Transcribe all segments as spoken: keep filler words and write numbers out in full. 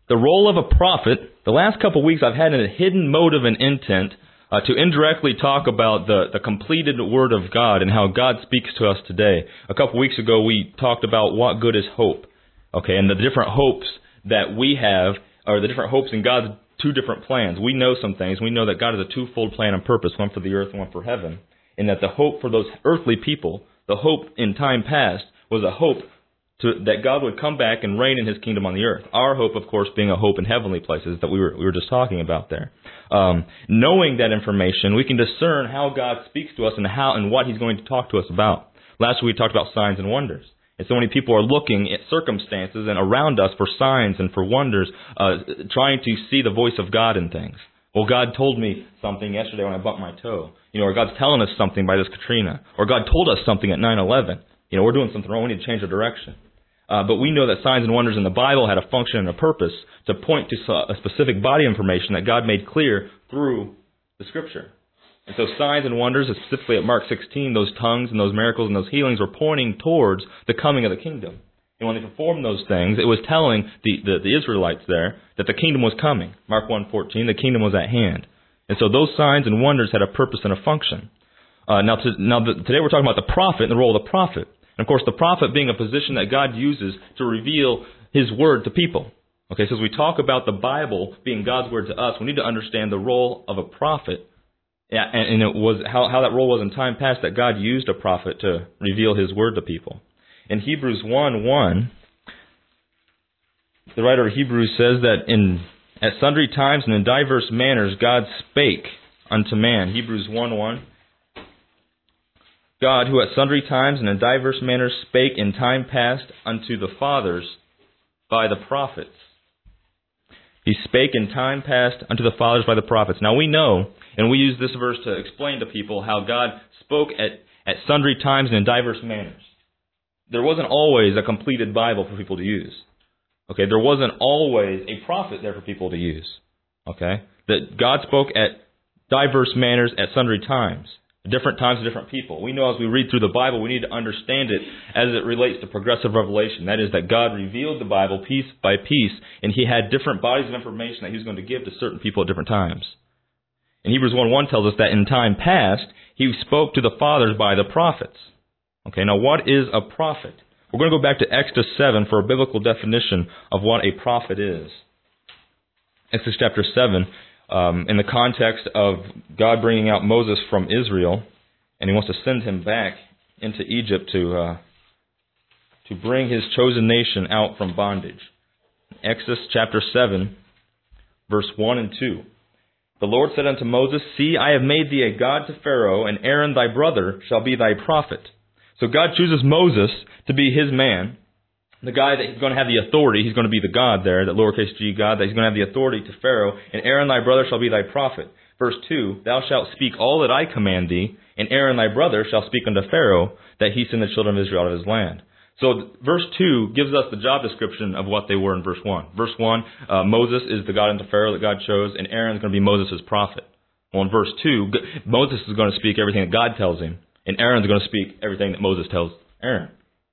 the role of a prophet, the last couple of weeks I've had a hidden motive and intent uh, to indirectly talk about the, the completed Word of God and how God speaks to us today. A couple of weeks ago we talked about what good is hope, okay, and the different hopes that we have, or the different hopes in God's two different plans. We know some things. We know that God has a twofold plan and purpose, one for the earth and one for heaven, and that the hope for those earthly people, the hope in time past, was a hope to, that God would come back and reign in His kingdom on the earth. Our hope, of course, being a hope in heavenly places that we were we were just talking about there. Um, knowing that information, we can discern how God speaks to us and how and what He's going to talk to us about. Last week we talked about signs and wonders. And so many people are looking at circumstances and around us for signs and for wonders, uh, trying to see the voice of God in things. Well, God told me something yesterday when I bumped my toe. You know, or God's telling us something by this Katrina. Or God told us something at nine eleven. You know, we're doing something wrong. We need to change our direction. Uh, but we know that signs and wonders in the Bible had a function and a purpose to point to a specific body information that God made clear through the Scripture. And so signs and wonders, specifically at Mark sixteen, those tongues and those miracles and those healings were pointing towards the coming of the kingdom. And when they performed those things, it was telling the, the, the Israelites there that the kingdom was coming. Mark one fourteen, the kingdom was at hand. And so those signs and wonders had a purpose and a function. Uh, now, to, now the, today we're talking about the prophet and the role of the prophet. And of course, the prophet being a position that God uses to reveal His word to people. Okay, so as we talk about the Bible being God's word to us, we need to understand the role of a prophet. Yeah, and, and it was how, how that role was in time past, that God used a prophet to reveal His word to people. In Hebrews one one, the writer of Hebrews says that in at sundry times and in diverse manners God spake unto man. Hebrews one one. God, who at sundry times and in diverse manners spake in time past unto the fathers by the prophets. He spake in time past unto the fathers by the prophets. Now we know, and we use this verse to explain to people how God spoke at, at sundry times and in diverse manners. There wasn't always a completed Bible for people to use. Okay, there wasn't always a prophet there for people to use. Okay, that God spoke at diverse manners at sundry times. Different times to different people. We know as we read through the Bible, we need to understand it as it relates to progressive revelation. That is, that God revealed the Bible piece by piece, and He had different bodies of information that He was going to give to certain people at different times. And Hebrews one one tells us that in time past, He spoke to the fathers by the prophets. Okay, now what is a prophet? We're going to go back to Exodus seven for a biblical definition of what a prophet is. Exodus chapter seven. Um, in the context of God bringing out Moses from Israel, and He wants to send him back into Egypt to uh, to bring His chosen nation out from bondage. Exodus chapter seven, verse one and two. The Lord said unto Moses, See, I have made thee a god to Pharaoh, and Aaron thy brother shall be thy prophet. So God chooses Moses to be His man, the guy that He's going to have the authority. He's going to be the God there, that lowercase g God, that He's going to have the authority to Pharaoh. And Aaron thy brother shall be thy prophet. Verse two, Thou shalt speak all that I command thee, and Aaron thy brother shall speak unto Pharaoh, that he send the children of Israel out of his land. So verse two gives us the job description of what they were in verse one. Verse one, uh, Moses is the God unto Pharaoh that God chose, and Aaron is going to be Moses' prophet. Well, in verse two, Moses is going to speak everything that God tells him, and Aaron is going to speak everything that Moses tells Aaron.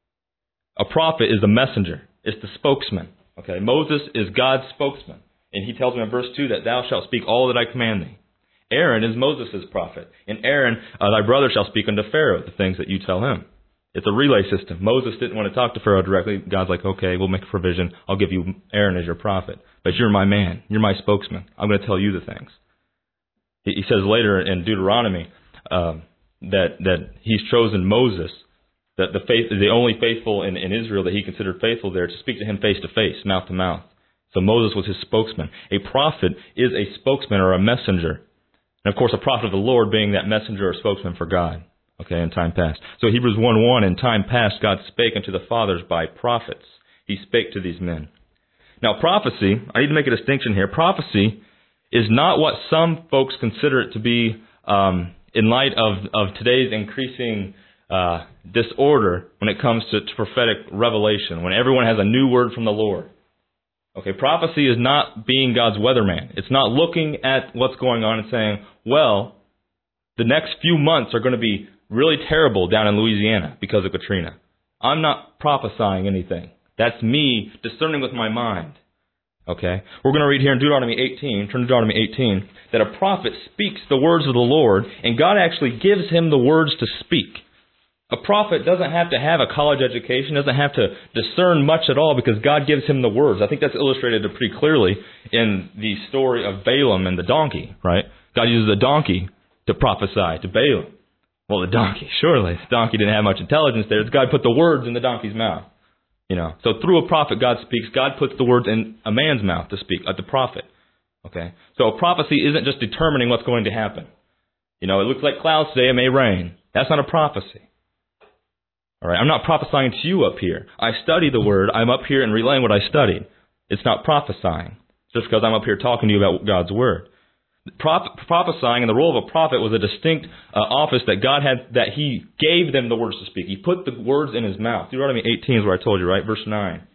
A prophet is the messenger. It's the spokesman. Okay, Moses is God's spokesman. And he tells me in verse two that thou shalt speak all that I command thee. Aaron is Moses' prophet. And Aaron, uh, thy brother shall speak unto Pharaoh the things that you tell him. It's a relay system. Moses didn't want to talk to Pharaoh directly. God's like, okay, we'll make a provision. I'll give you Aaron as your prophet. But you're my man. You're my spokesman. I'm going to tell you the things. He, he says later in Deuteronomy uh, that, that he's chosen Moses, that the faith, the only faithful in, in Israel that he considered faithful there, to speak to him face to face, mouth to mouth. So Moses was his spokesman. A prophet is a spokesman or a messenger. And of course, a prophet of the Lord being that messenger or spokesman for God. Okay, in time past. So Hebrews one one, in time past, God spake unto the fathers by prophets. He spake to these men. Now, prophecy, I need to make a distinction here. Prophecy is not what some folks consider it to be um, in light of, of today's increasing Uh, disorder when it comes to, to prophetic revelation, when everyone has a new word from the Lord. Okay, prophecy is not being God's weatherman. It's not looking at what's going on and saying, well, the next few months are going to be really terrible down in Louisiana because of Katrina. I'm not prophesying anything. That's me discerning with my mind. Okay? We're going to read here in Deuteronomy eighteen, turn to Deuteronomy eighteen, that a prophet speaks the words of the Lord, and God actually gives him the words to speak. A prophet doesn't have to have a college education, doesn't have to discern much at all, because God gives him the words. I think that's illustrated pretty clearly in the story of Balaam and the donkey, right? God uses a donkey to prophesy to Balaam. Well, the donkey, surely, the donkey didn't have much intelligence there. God put the words in the donkey's mouth. You know, so through a prophet, God speaks. God puts the words in a man's mouth to speak, like the prophet. Okay? So a prophecy isn't just determining what's going to happen. You know, it looks like clouds today, it may rain. That's not a prophecy. All right? I'm not prophesying to you up here. I study the word. I'm up here and relaying what I studied. It's not prophesying. Just because I'm up here talking to you about God's word. Proph- prophesying and the role of a prophet was a distinct uh, office that God had, that He gave them the words to speak. He put the words in His mouth. Deuteronomy eighteen is where I told you, right? Verse nine.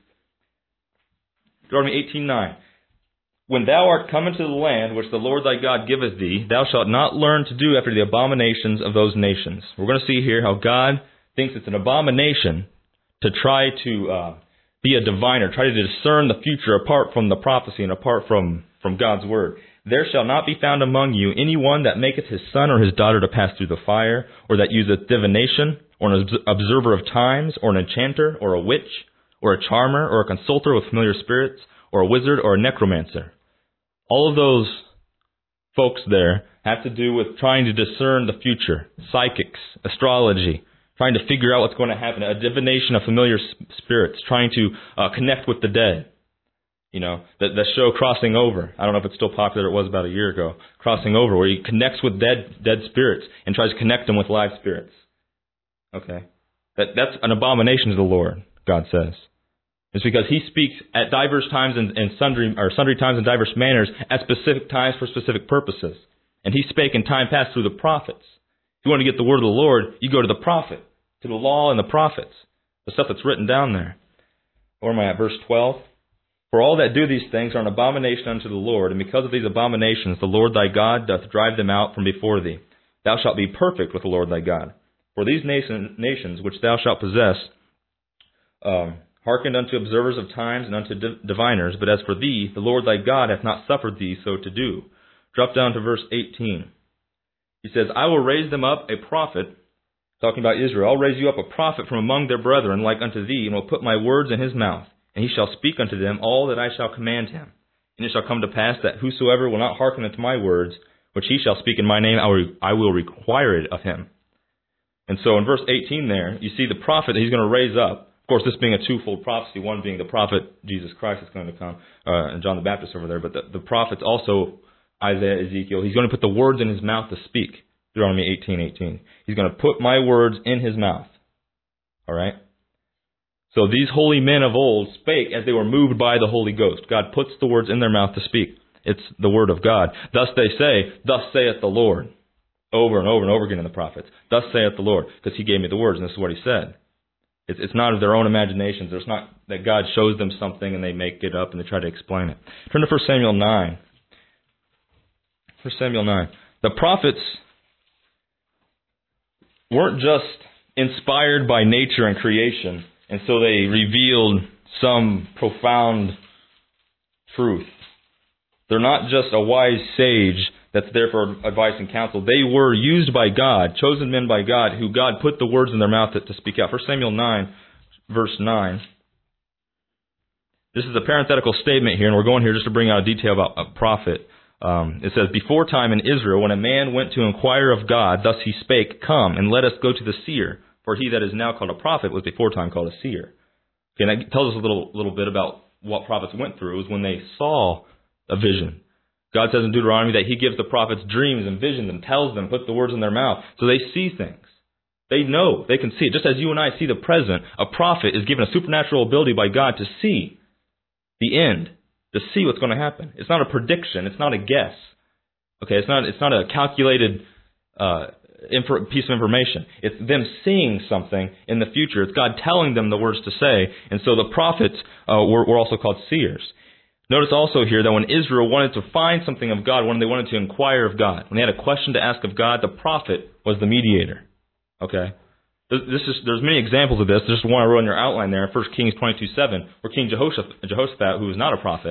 Deuteronomy eighteen nine. When thou art come into the land which the Lord thy God giveth thee, thou shalt not learn to do after the abominations of those nations. We're going to see here how God thinks it's an abomination to try to uh, be a diviner, try to discern the future apart from the prophecy and apart from, from God's word. There shall not be found among you any one that maketh his son or his daughter to pass through the fire, or that useth divination, or an observer of times, or an enchanter, or a witch, or a charmer, or a consulter with familiar spirits, or a wizard, or a necromancer. All of those folks there have to do with trying to discern the future. Psychics, astrology, trying to figure out what's going to happen. A divination of familiar spirits, trying to uh, connect with the dead. You know, the, the show Crossing Over. I don't know if it's still popular. It was about a year ago. Crossing Over, where he connects with dead dead spirits and tries to connect them with live spirits. Okay? That That's an abomination to the Lord, God says. It's because He speaks at diverse times and, and sundry or sundry times and diverse manners at specific times for specific purposes. And He spake in time past through the prophets. If you want to get the word of the Lord, you go to the prophet, to the law and the prophets, the stuff that's written down there. Where am I at? Verse twelve. For all that do these things are an abomination unto the Lord, and because of these abominations the Lord thy God doth drive them out from before thee. Thou shalt be perfect with the Lord thy God. For these nation, nations which thou shalt possess um, hearkened unto observers of times and unto div- diviners, but as for thee, the Lord thy God hath not suffered thee so to do. Drop down to verse eighteen. He says, I will raise them up a prophet, talking about Israel, I'll raise you up a prophet from among their brethren like unto thee, and will put my words in his mouth. And he shall speak unto them all that I shall command him. And it shall come to pass that whosoever will not hearken unto my words, which he shall speak in my name, I will, I will require it of him. And so in verse eighteen there, you see the prophet that he's going to raise up. Of course, this being a twofold prophecy, one being the prophet Jesus Christ is going to come, uh, and John the Baptist over there, but the, the prophets also, Isaiah, Ezekiel, he's going to put the words in his mouth to speak. Deuteronomy eighteen eighteen. He's going to put my words in his mouth. All right? So these holy men of old spake as they were moved by the Holy Ghost. God puts the words in their mouth to speak. It's the word of God. Thus they say, thus saith the Lord. Over and over and over again in the prophets. Thus saith the Lord. Because He gave me the words, and this is what He said. It's, it's not of their own imaginations. It's not that God shows them something and they make it up and they try to explain it. Turn to First Samuel nine. First Samuel nine. The prophets weren't just inspired by nature and creation, and so they revealed some profound truth. They're not just a wise sage that's there for advice and counsel. They were used by God, chosen men by God, who God put the words in their mouth to, to speak out. First Samuel nine, verse nine. This is a parenthetical statement here, and we're going here just to bring out a detail about a prophet. Um, it says, before time in Israel, when a man went to inquire of God, thus he spake, come, and let us go to the seer. For he that is now called a prophet was before time called a seer. Okay, and that tells us a little little bit about what prophets went through. It was when they saw a vision. God says in Deuteronomy that He gives the prophets dreams and visions and tells them, put the words in their mouth. So they see things. They know. They can see it. Just as you and I see the present, a prophet is given a supernatural ability by God to see the end, to see what's going to happen. It's not a prediction. It's not a guess. Okay, it's not. It's not a calculated uh, Infor- piece of information. It's them seeing something in the future. It's God telling them the words to say. And so the prophets uh, were, were also called seers. Notice also here that when Israel wanted to find something of God, when they wanted to inquire of God, when they had a question to ask of God, the prophet was the mediator. Okay? This is, there's many examples of this. There's one I wrote in your outline there, First Kings twenty-two seven, where King Jehoshaphat, Jehoshaphat, who was not a prophet,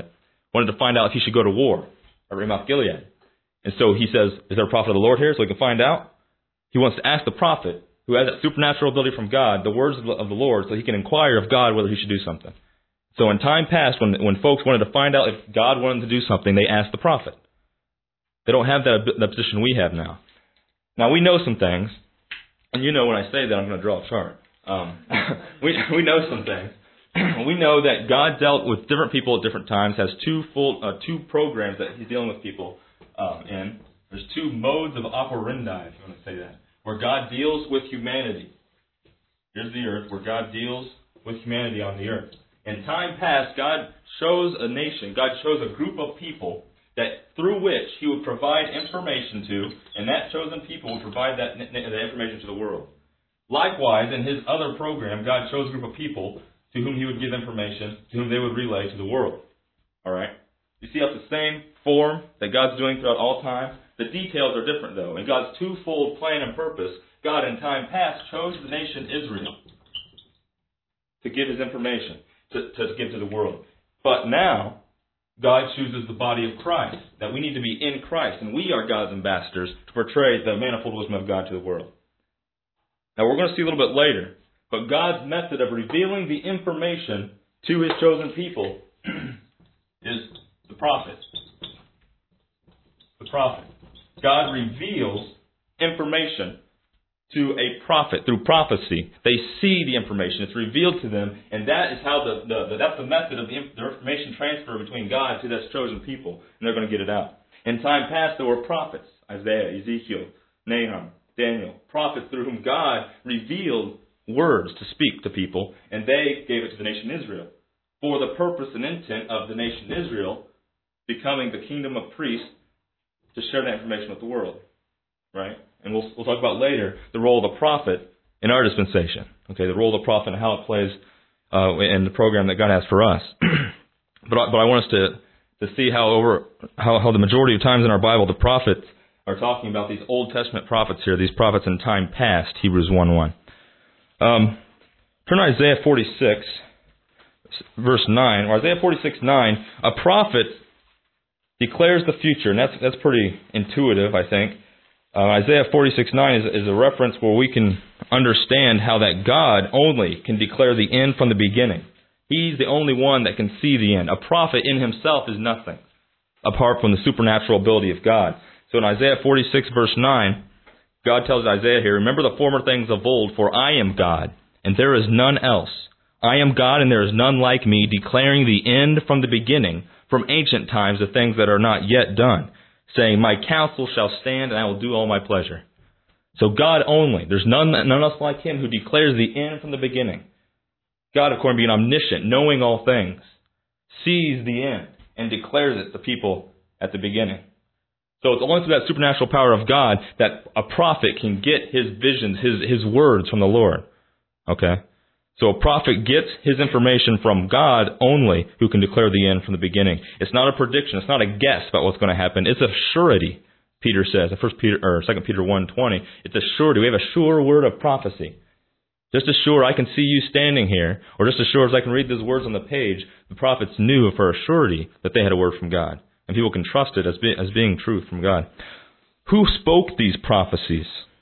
wanted to find out if he should go to war at Ramoth Gilead. And so he says, is there a prophet of the Lord here so we can find out? He wants to ask the prophet, who has that supernatural ability from God, the words of the, of the Lord, so he can inquire of God whether he should do something. So in time past, when, when folks wanted to find out if God wanted to do something, they asked the prophet. They don't have that, that position we have now. Now, we know some things, and you know when I say that, I'm going to draw a chart. Um, we, we know some things. We know that God dealt with different people at different times, has two full uh, two programs that he's dealing with people um, in. There's two modes of operandi, if you want to say that, where God deals with humanity. Here's the earth, where God deals with humanity on the earth. In time past, God chose a nation, God chose a group of people that through which he would provide information to, and that chosen people would provide that, that information to the world. Likewise, in his other program, God chose a group of people to whom he would give information, to whom they would relay to the world. All right? You see how it's the same form that God's doing throughout all time? The details are different, though. In God's twofold plan and purpose, God in time past chose the nation Israel to give his information, to, to give to the world. But now, God chooses the body of Christ, that we need to be in Christ, and we are God's ambassadors to portray the manifold wisdom of God to the world. Now, we're going to see a little bit later, but God's method of revealing the information to his chosen people is the prophet. The prophet. God reveals information to a prophet through prophecy. They see the information. It's revealed to them, and that is how the, the, the that's the method of the, the information transfer between God to this chosen people, and they're going to get it out. In time past, there were prophets, Isaiah, Ezekiel, Nahum, Daniel, prophets through whom God revealed words to speak to people, and they gave it to the nation Israel for the purpose and intent of the nation Israel becoming the kingdom of priests to share that information with the world, right? And we'll, we'll talk about later the role of the prophet in our dispensation, okay, the role of the prophet and how it plays uh, in the program that God has for us. but, I, but I want us to, to see how over how, how the majority of times in our Bible the prophets are talking about these Old Testament prophets here, these prophets in time past, Hebrews one one. Um, turn to Isaiah forty-six, verse nine, or Isaiah forty-six nine, a prophet declares the future, and that's that's pretty intuitive, I think. Uh, Isaiah forty-six nine is, is a reference where we can understand how that God only can declare the end from the beginning. He's the only one that can see the end. A prophet in himself is nothing apart from the supernatural ability of God. So in Isaiah forty-six verse nine, God tells Isaiah here, remember the former things of old, for I am God, and there is none else. I am God, and there is none like me, declaring the end from the beginning, from ancient times, the things that are not yet done, saying, my counsel shall stand, and I will do all my pleasure. So God only. There's none, none else like him who declares the end from the beginning. God, of course, being omniscient, knowing all things, sees the end and declares it to people at the beginning. So it's only through that supernatural power of God that a prophet can get his visions, his, his words from the Lord. Okay? So a prophet gets his information from God only, who can declare the end from the beginning. It's not a prediction. It's not a guess about what's going to happen. It's a surety, Peter says in First Peter or Second Peter one twenty. It's a surety. We have a sure word of prophecy. Just as sure I can see you standing here, or just as sure as I can read those words on the page, the prophets knew for a surety that they had a word from God. And people can trust it as, be, as being truth from God. Who spoke these prophecies?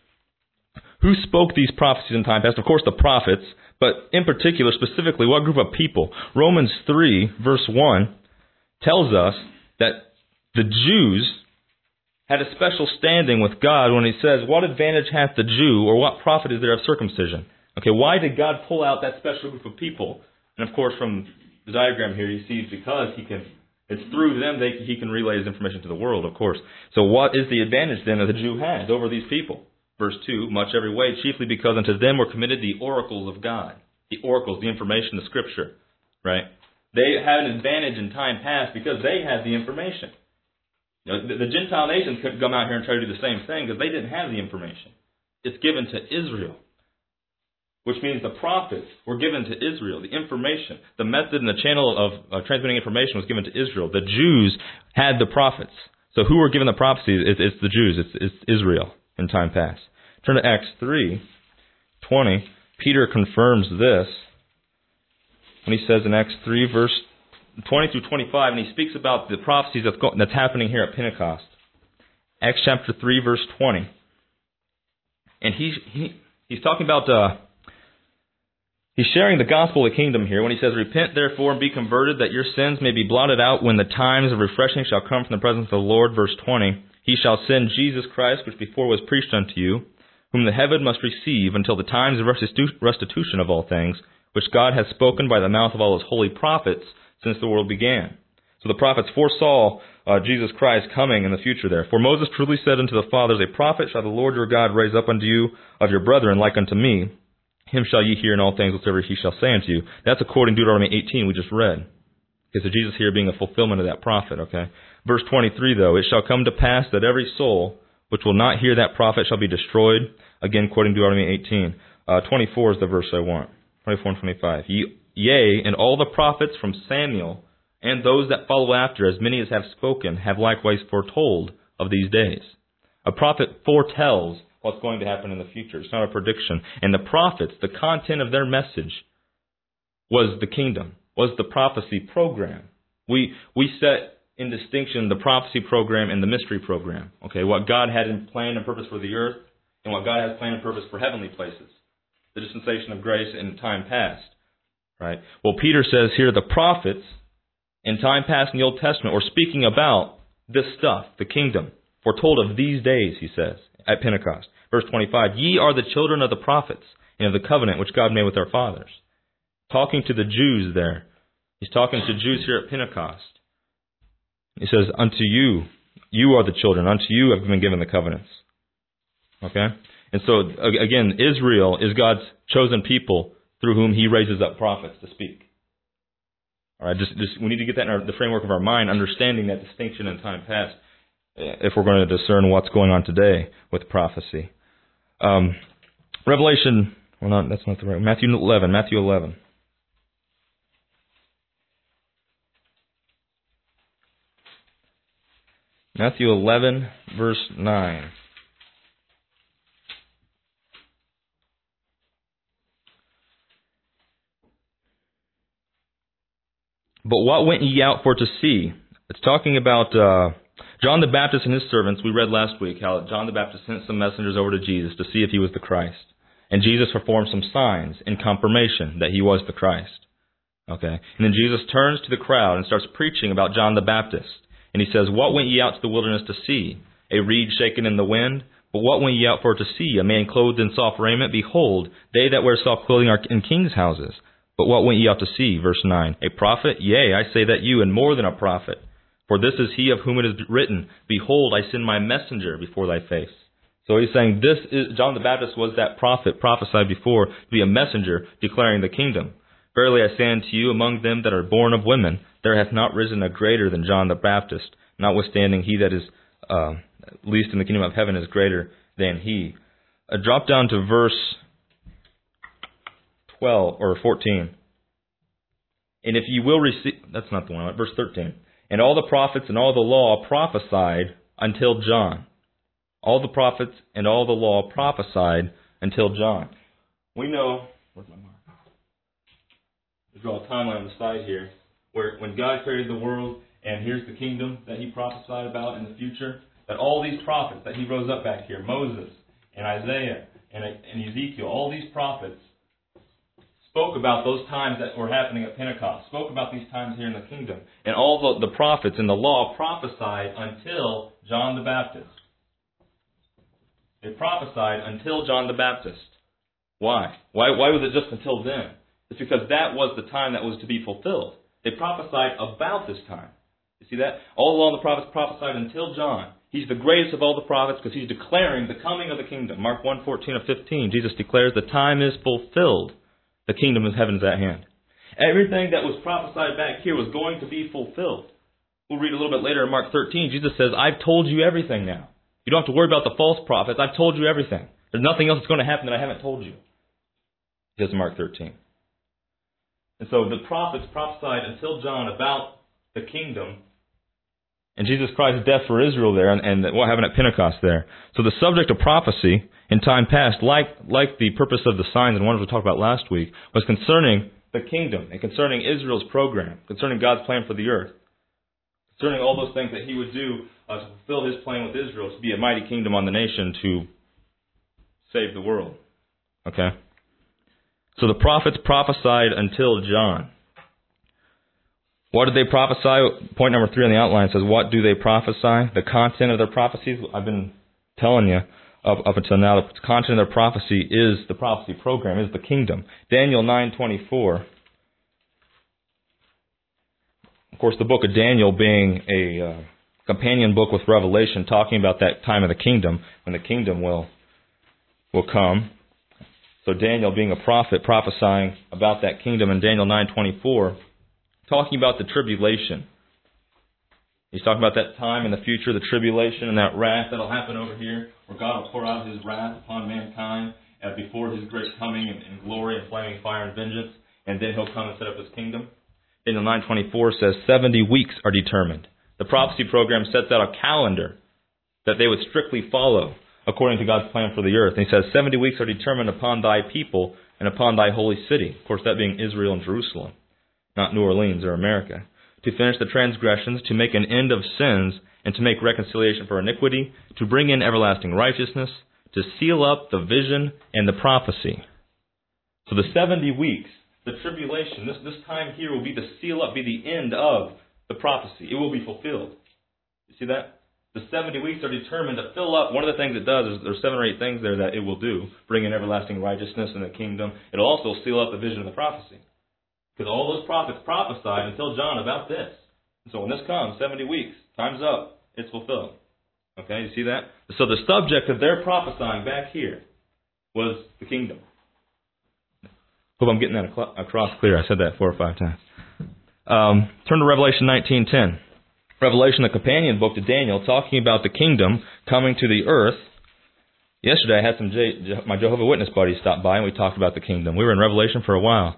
Who spoke these prophecies in time past? Of course, the prophets. But in particular, specifically, what group of people? Romans three, verse one, tells us that the Jews had a special standing with God when he says, what advantage hath the Jew, or what profit is there of circumcision? Okay, why did God pull out that special group of people? And of course, from the diagram here, you see because he can, it's through them they, he can relay his information to the world, of course. So what is the advantage then that the Jew has over these people? Verse two, much every way, chiefly because unto them were committed the oracles of God. The oracles, the information, the Scripture, right? They had an advantage in time past because they had the information. You know, the, the Gentile nations couldn't come out here and try to do the same thing because they didn't have the information. It's given to Israel, which means the prophets were given to Israel. The information, the method and the channel of uh, transmitting information was given to Israel. The Jews had the prophets. So who were given the prophecies? It's, it's the Jews. It's, it's Israel in time past. Turn to Acts three twenty. Peter confirms this when he says in Acts three, verse twenty through twenty-five, and he speaks about the prophecies that's, go, that's happening here at Pentecost. Acts chapter three, verse twenty. And he, he he's talking about, uh, he's sharing the gospel of the kingdom here when he says, "Repent therefore and be converted, that your sins may be blotted out when the times of refreshing shall come from the presence of the Lord." Verse twenty. "He shall send Jesus Christ, which before was preached unto you, whom the heaven must receive until the times of restitu- restitution of all things, which God hath spoken by the mouth of all his holy prophets since the world began." So the prophets foresaw uh, Jesus Christ coming in the future there. "For Moses truly said unto the fathers, A prophet shall the Lord your God raise up unto you of your brethren like unto me. Him shall ye hear in all things whatsoever he shall say unto you." That's according to Deuteronomy eighteen we just read. Okay, so Jesus here being a fulfillment of that prophet. Okay, verse twenty-three though, "It shall come to pass that every soul which will not hear that prophet shall be destroyed." Again, quoting Deuteronomy eighteen. Uh, twenty-four is the verse I want. twenty-four and twenty-five. "Yea, and all the prophets from Samuel and those that follow after, as many as have spoken, have likewise foretold of these days." A prophet foretells what's going to happen in the future. It's not a prediction. And the prophets, the content of their message was the kingdom, was the prophecy program. We we set in distinction the prophecy program and the mystery program. Okay, what God had in plan and purpose for the earth, and what God has planned and purpose for heavenly places. The dispensation of grace in time past. Right? Well, Peter says here the prophets in time past in the Old Testament were speaking about this stuff, the kingdom, foretold of these days, he says, at Pentecost. Verse twenty-five, "Ye are the children of the prophets, and of the covenant which God made with our fathers." Talking to the Jews there. He's talking to Jews here at Pentecost. He says, "Unto you, you are the children, unto you have been given the covenants." Okay? And so, again, Israel is God's chosen people through whom he raises up prophets to speak. All right, just, just we need to get that in our, the framework of our mind, understanding that distinction in time past, if we're going to discern what's going on today with prophecy. Um, Revelation, well, not, that's not the right. Matthew eleven. Matthew eleven. Matthew eleven, verse nine. "But what went ye out for to see?" It's talking about uh, John the Baptist and his servants. We read last week how John the Baptist sent some messengers over to Jesus to see if he was the Christ. And Jesus performed some signs in confirmation that he was the Christ. Okay. And then Jesus turns to the crowd and starts preaching about John the Baptist. And he says, "What went ye out to the wilderness to see? A reed shaken in the wind? But what went ye out for to see? A man clothed in soft raiment? Behold, they that wear soft clothing are in kings' houses. But what went ye out to see?" Verse nine. "A prophet? Yea, I say that you, and more than a prophet. For this is he of whom it is written, Behold, I send my messenger before thy face." So he's saying this is John the Baptist was that prophet prophesied before to be a messenger declaring the kingdom. "Verily I say unto you, among them that are born of women, there hath not risen a greater than John the Baptist. Notwithstanding, he that is uh, least in the kingdom of heaven is greater than he." Uh, drop down to verse twelve or fourteen. "And if ye will receive," that's not the one I want, verse thirteen. "And all the prophets and all the law prophesied until John." All the prophets and all the law prophesied until John. We know, where's my mark? Let's draw a timeline on the side here, where when God created the world, and here's the kingdom that he prophesied about in the future, that all these prophets that he rose up back here, Moses and Isaiah and, and Ezekiel, all these prophets spoke about those times that were happening at Pentecost, spoke about these times here in the kingdom. And all the, the prophets in the law prophesied until John the Baptist. They prophesied until John the Baptist. Why? Why, why was it just until then? It's because that was the time that was to be fulfilled. They prophesied about this time. You see that? All along the prophets prophesied until John. He's the greatest of all the prophets because he's declaring the coming of the kingdom. Mark one, fourteen or fifteen, Jesus declares the time is fulfilled. The kingdom of heaven is at hand. Everything that was prophesied back here was going to be fulfilled. We'll read a little bit later in Mark thirteen. Jesus says, "I've told you everything now. You don't have to worry about the false prophets. I've told you everything. There's nothing else that's going to happen that I haven't told you." He says in Mark thirteen. And so the prophets prophesied until John about the kingdom and Jesus Christ's death for Israel there and, and what happened at Pentecost there. So the subject of prophecy in time past, like, like the purpose of the signs and wonders we talked about last week, was concerning the kingdom and concerning Israel's program, concerning God's plan for the earth, concerning all those things that he would do uh, to fulfill his plan with Israel, to be a mighty kingdom on the nation to save the world. Okay? So the prophets prophesied until John. What did they prophesy? Point number three on the outline says, what do they prophesy? The content of their prophecies, I've been telling you up, up until now, the content of their prophecy is the prophecy program, is the kingdom. Daniel nine twenty-four. Of course, the book of Daniel being a uh, companion book with Revelation, talking about that time of the kingdom, when the kingdom will will come. So Daniel being a prophet, prophesying about that kingdom in Daniel nine twenty-four, talking about the tribulation. He's talking about that time in the future, the tribulation and that wrath that'll happen over here, where God will pour out his wrath upon mankind uh, before his great coming in, in glory and flaming fire and vengeance, and then he'll come and set up his kingdom. Daniel nine twenty-four says seventy weeks are determined. The prophecy program sets out a calendar that they would strictly follow according to God's plan for the earth. And he says seventy weeks are determined upon thy people and upon thy holy city. Of course, that being Israel and Jerusalem, not New Orleans or America. To finish the transgressions, to make an end of sins, and to make reconciliation for iniquity, to bring in everlasting righteousness, to seal up the vision and the prophecy. So the seventy weeks, the tribulation, this, this time here will be to seal up, be the end of the prophecy. It will be fulfilled. You see that? The seventy weeks are determined to fill up. One of the things it does is there's seven or eight things there that it will do. Bring in everlasting righteousness in the kingdom. It'll also seal up the vision of the prophecy. Because all those prophets prophesied until John about this. And so when this comes, seventy weeks, time's up, it's fulfilled. Okay, you see that? So the subject of their prophesying back here was the kingdom. Hope I'm getting that across clear. I said that four or five times. Um, turn to Revelation nineteen ten. Revelation, the companion book to Daniel, talking about the kingdom coming to the earth. Yesterday I had some J- my Jehovah's Witness buddies stop by and we talked about the kingdom. We were in Revelation for a while.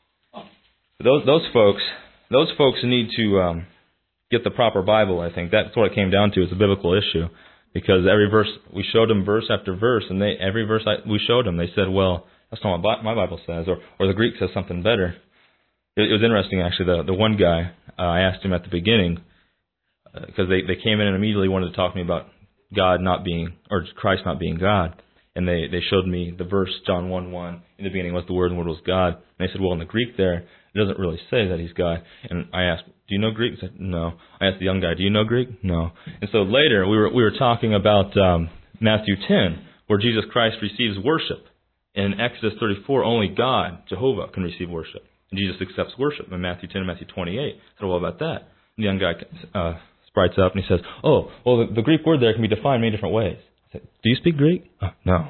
Those those folks those folks need to um, get the proper Bible. I think that's what it came down to. It's a biblical issue, because every verse we showed them verse after verse, and they every verse I, we showed them, they said, "Well, that's not what my Bible says," or or the Greek says something better. It, it was interesting actually. The the one guy uh, I asked him at the beginning because uh, they they came in and immediately wanted to talk to me about God not being, or Christ not being God. And they, they showed me the verse, John one one, in the beginning was the Word, and the Word was God. And they said, well, in the Greek there, it doesn't really say that he's God. And I asked, do you know Greek? He said, no. I asked the young guy, do you know Greek? No. And so later, we were we were talking about um, Matthew ten, where Jesus Christ receives worship. In Exodus thirty-four, only God, Jehovah, can receive worship. And Jesus accepts worship in Matthew ten and Matthew twenty-eight. I said, well, about that? And the young guy uh, sprites up, and he says, oh, well, the, the Greek word there can be defined many different ways. Do you speak Greek? Oh, no.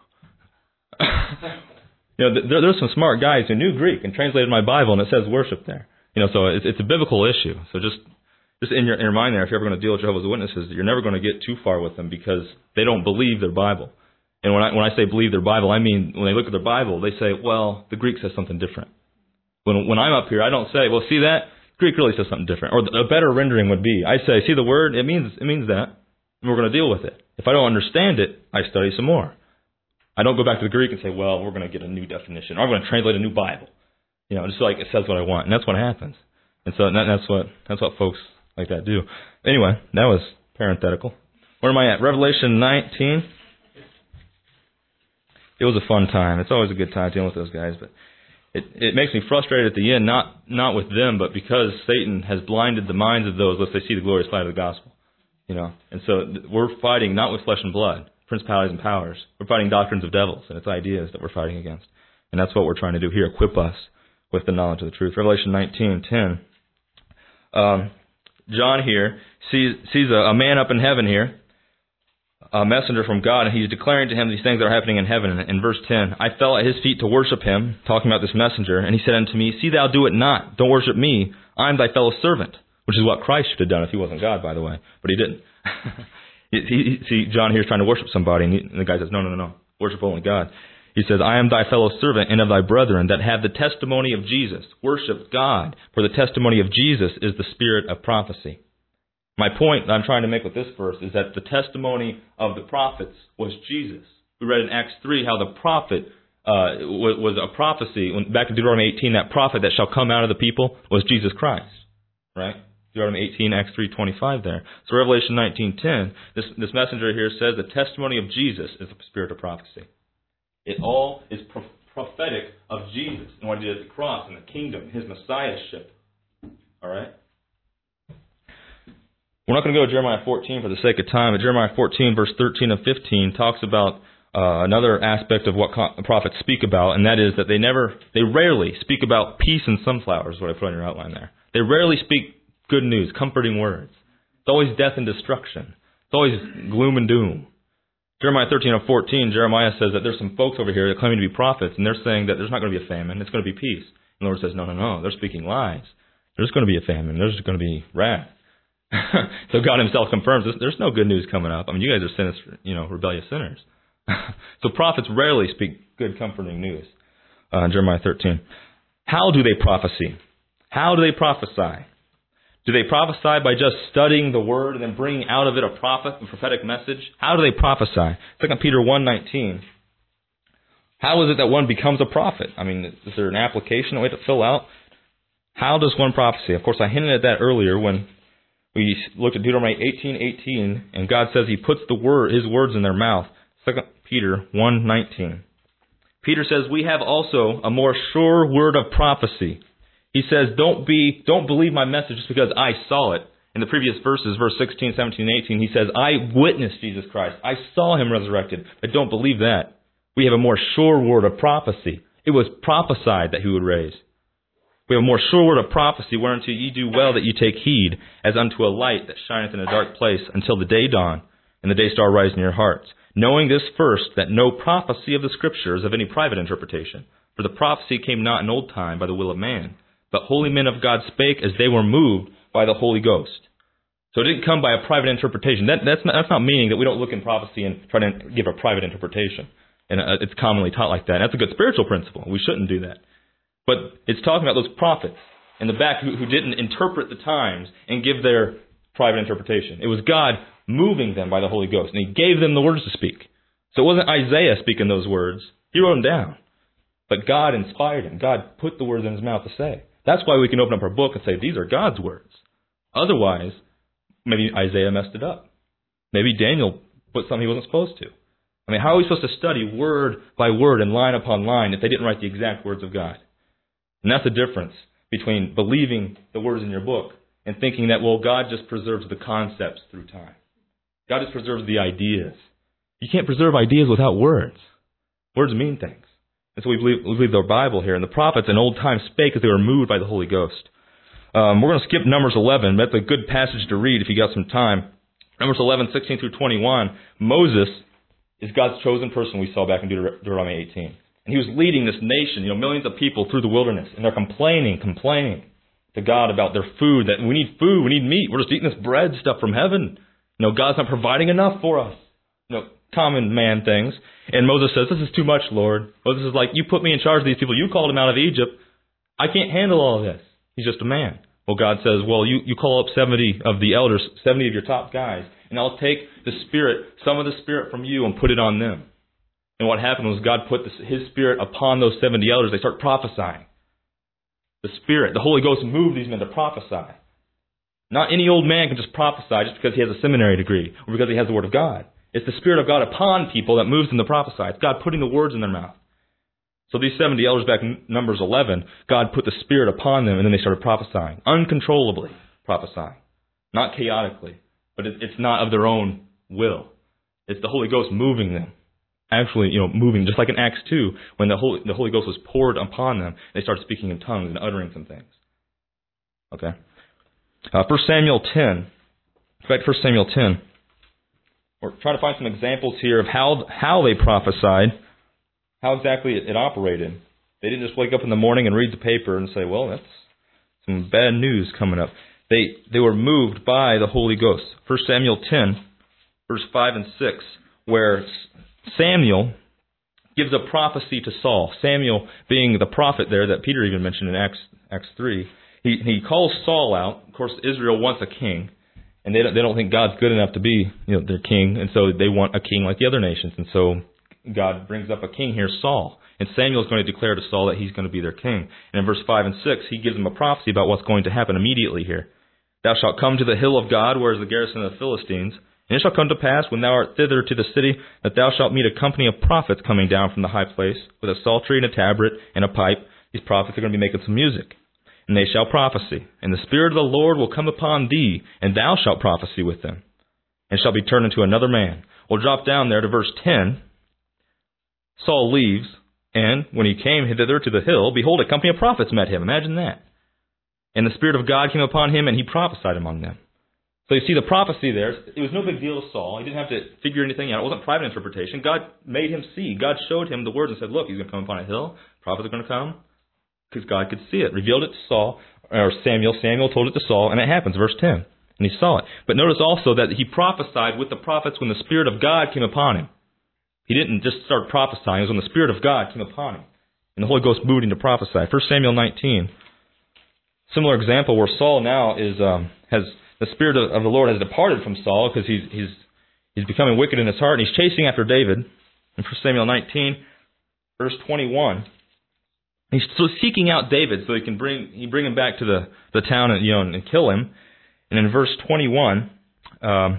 you know, there, there's some smart guys who knew Greek and translated my Bible, and it says worship there. You know, so it's, it's a biblical issue. So just, just in your, in your mind there, if you're ever going to deal with Jehovah's Witnesses, you're never going to get too far with them because they don't believe their Bible. And when I when I say believe their Bible, I mean when they look at their Bible, they say, well, the Greek says something different. When when I'm up here, I don't say, well, see that? Greek really says something different. Or a better rendering would be, I say, see the word? It means it means that. And we're going to deal with it. If I don't understand it, I study some more. I don't go back to the Greek and say, well, we're going to get a new definition. Or I'm going to translate a new Bible. You know, just like it says what I want. And that's what happens. And so that, that's what that's what folks like that do. Anyway, that was parenthetical. Where am I at? Revelation nineteen. It was a fun time. It's always a good time dealing with those guys. But it, it makes me frustrated at the end, not not with them, but because Satan has blinded the minds of those lest they see the glorious light of the gospel. You know, and so we're fighting not with flesh and blood, principalities and powers. We're fighting doctrines of devils, and it's ideas that we're fighting against. And that's what we're trying to do here, equip us with the knowledge of the truth. Revelation nineteen ten. Um, John here sees, sees a, a man up in heaven here, a messenger from God, and he's declaring to him these things that are happening in heaven. And in verse ten, I fell at his feet to worship him, talking about this messenger, and he said unto me, see thou do it not, don't worship me, I am thy fellow servant. Which is what Christ should have done if he wasn't God, by the way. But he didn't. he, he, see, John here is trying to worship somebody, and, he, and the guy says, no, no, no, no. Worship only God. He says, I am thy fellow servant and of thy brethren that have the testimony of Jesus. Worship God, for the testimony of Jesus is the spirit of prophecy. My point that I'm trying to make with this verse is that the testimony of the prophets was Jesus. We read in Acts three how the prophet uh, was, was a prophecy. When, back in Deuteronomy eighteen, that prophet that shall come out of the people was Jesus Christ, right? Deuteronomy eighteen, Acts three twenty-five there. So Revelation nineteen ten, this, this messenger here says the testimony of Jesus is the spirit of prophecy. It all is pro- prophetic of Jesus and what he did at the cross and the kingdom, his messiahship. All right? We're not going to go to Jeremiah fourteen for the sake of time, but Jeremiah fourteen, verse thirteen and fifteen talks about uh, another aspect of what co- prophets speak about, and that is that they never, they rarely speak about peace and sunflowers, what I put on your outline there. They rarely speak good news, comforting words. It's always death and destruction. It's always gloom and doom. Jeremiah thirteen and fourteen, Jeremiah says that there's some folks over here that claim to be prophets, and they're saying that there's not going to be a famine, it's going to be peace. And the Lord says, no, no, no, they're speaking lies. There's going to be a famine, there's going to be wrath. So God himself confirms this. There's no good news coming up. I mean, you guys are sinners, you know, rebellious sinners. So prophets rarely speak good, comforting news. Uh, Jeremiah thirteen. How do they prophesy? How do they prophesy? Do they prophesy by just studying the word and then bringing out of it a prophet, a prophetic message? How do they prophesy? Second Peter one nineteen. How is it that one becomes a prophet? I mean, is there an application that we have to fill out? How does one prophesy? Of course, I hinted at that earlier when we looked at Deuteronomy eighteen eighteen, and God says He puts the word, His words in their mouth. Second Peter one nineteen. Peter says, we have also a more sure word of prophecy. He says, don't be, don't believe my message just because I saw it. In the previous verses, verse sixteen, seventeen, and eighteen, he says, I witnessed Jesus Christ. I saw Him resurrected. But don't believe that. We have a more sure word of prophecy. It was prophesied that He would raise. We have a more sure word of prophecy, whereunto ye do well that ye take heed, as unto a light that shineth in a dark place, until the day dawn, and the day star rise in your hearts. Knowing this first, that no prophecy of the Scripture is of any private interpretation. For the prophecy came not in old time by the will of man, but holy men of God spake as they were moved by the Holy Ghost. So it didn't come by a private interpretation. That, that's, not, that's not meaning that we don't look in prophecy and try to give a private interpretation. And uh, it's commonly taught like that. And that's a good spiritual principle. We shouldn't do that. But it's talking about those prophets in the back who, who didn't interpret the times and give their private interpretation. It was God moving them by the Holy Ghost, and He gave them the words to speak. So it wasn't Isaiah speaking those words. He wrote them down. But God inspired him. God put the words in his mouth to say. That's why we can open up our book and say, these are God's words. Otherwise, maybe Isaiah messed it up. Maybe Daniel put something he wasn't supposed to. I mean, how are we supposed to study word by word and line upon line if they didn't write the exact words of God? And that's the difference between believing the words in your book and thinking that, well, God just preserves the concepts through time. God just preserves the ideas. You can't preserve ideas without words. Words mean things. And so we believe, we believe the Bible here. And the prophets in old times spake as they were moved by the Holy Ghost. Um, we're going to skip Numbers eleven. That's a good passage to read if you got some time. Numbers eleven, sixteen through twenty-one. Moses is God's chosen person we saw back in Deut- Deuteronomy eighteen. And he was leading this nation, you know, millions of people through the wilderness. And they're complaining, complaining to God about their food. That we need food, we need meat. We're just eating this bread stuff from heaven. You know, God's not providing enough for us. You know, common man things. And Moses says, this is too much, Lord. Moses is like, you put me in charge of these people. You called them out of Egypt. I can't handle all of this. He's just a man. Well, God says, well, you, you call up seventy of the elders, seventy of your top guys, and I'll take the Spirit, some of the Spirit from you, and put it on them. And what happened was God put this, His Spirit upon those seventy elders. They start prophesying. The Spirit, the Holy Ghost moved these men to prophesy. Not any old man can just prophesy just because he has a seminary degree or because he has the Word of God. It's the Spirit of God upon people that moves them to prophesy. It's God putting the words in their mouth. So these seventy elders back in Numbers eleven, God put the Spirit upon them and then they started prophesying. Uncontrollably prophesying. Not chaotically. But it, it's not of their own will. It's the Holy Ghost moving them. Actually, you know, moving, just like in Acts two, when the Holy, the Holy Ghost was poured upon them, they started speaking in tongues and uttering some things. Okay? Uh, First Samuel ten. In fact, First Samuel ten. We're trying to find some examples here of how how they prophesied, how exactly it, it operated. They didn't just wake up in the morning and read the paper and say, well, that's some bad news coming up. They they were moved by the Holy Ghost. First Samuel ten, verse five and six, where Samuel gives a prophecy to Saul. Samuel being the prophet there that Peter even mentioned in Acts Acts three. He he calls Saul out. Of course, Israel wants a king, and they don't, they don't think God's good enough to be, you know, their king, and so they want a king like the other nations. And so God brings up a king here, Saul. And Samuel is going to declare to Saul that he's going to be their king. And in verse five and six, he gives him a prophecy about what's going to happen immediately here. Thou shalt come to the hill of God, where is the garrison of the Philistines. And it shall come to pass, when thou art thither to the city, that thou shalt meet a company of prophets coming down from the high place, with a psaltery and a tabret and a pipe. These prophets are going to be making some music. And they shall prophesy. And the Spirit of the Lord will come upon thee, and thou shalt prophesy with them, and shall be turned into another man. We'll drop down there to verse ten. Saul leaves, and when he came thither to the hill, behold, a company of prophets met him. Imagine that. And the Spirit of God came upon him, and he prophesied among them. So you see the prophecy there. It was no big deal to Saul. He didn't have to figure anything out. It wasn't private interpretation. God made him see. God showed him the words and said, look, he's going to come upon a hill. Prophets are going to come. Because God could see it. Revealed it to Saul, or Samuel. Samuel told it to Saul, and it happens, verse ten. And he saw it. But notice also that he prophesied with the prophets when the Spirit of God came upon him. He didn't just start prophesying. It was when the Spirit of God came upon him. And the Holy Ghost moved him to prophesy. First Samuel nineteen. Similar example where Saul now is um, has the Spirit of, of the Lord has departed from Saul because he's he's he's becoming wicked in his heart, and he's chasing after David. In First Samuel nineteen, verse twenty-one, he's seeking out David so he can bring he bring him back to the, the town and you know and kill him. And in verse twenty-one, um,